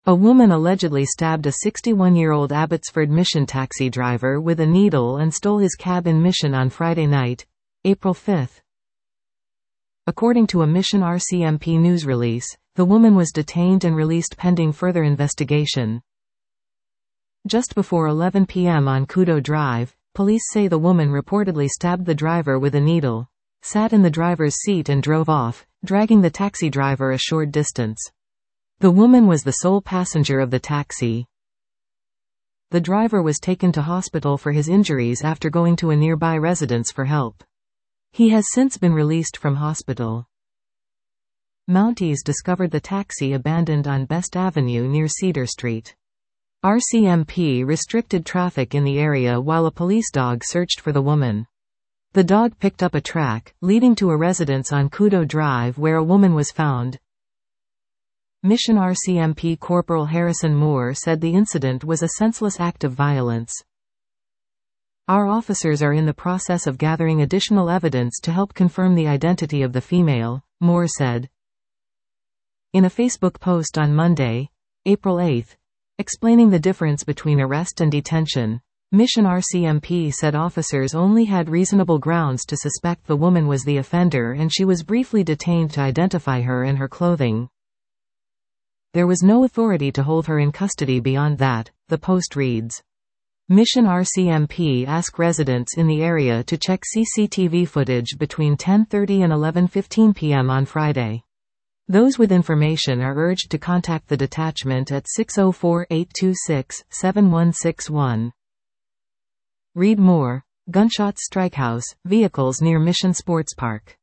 A woman allegedly stabbed a 61-year-old Abbotsford Mission taxi driver with a needle and stole his cab in Mission on Friday night, April 5. According to a Mission RCMP news release, the woman was detained and released pending further investigation. Just before 11 p.m. on Kudo Drive, police say the woman reportedly stabbed the driver with a needle, sat in the driver's seat and drove off, dragging the taxi driver a short distance. The woman was the sole passenger of the taxi. The driver was taken to hospital for his injuries after going to a nearby residence for help. He has since been released from hospital. Mounties discovered the taxi abandoned on Best Avenue near Cedar Street. RCMP restricted traffic in the area while a police dog searched for the woman. The dog picked up a track, leading to a residence on Kudo Drive where a woman was found. Mission RCMP Corporal Harrison Moore said the incident was a senseless act of violence. Our officers are in the process of gathering additional evidence to help confirm the identity of the female, Moore said. In a Facebook post on Monday, April 8, explaining the difference between arrest and detention, Mission RCMP said officers only had reasonable grounds to suspect the woman was the offender and she was briefly detained to identify her and her clothing. There was no authority to hold her in custody beyond that, the post reads. Mission RCMP asked residents in the area to check CCTV footage between 10:30 and 11:15 p.m. on Friday. Those with information are urged to contact the detachment at 604-826-7161. Read more. Gunshots strike house, vehicles near Mission Sports Park.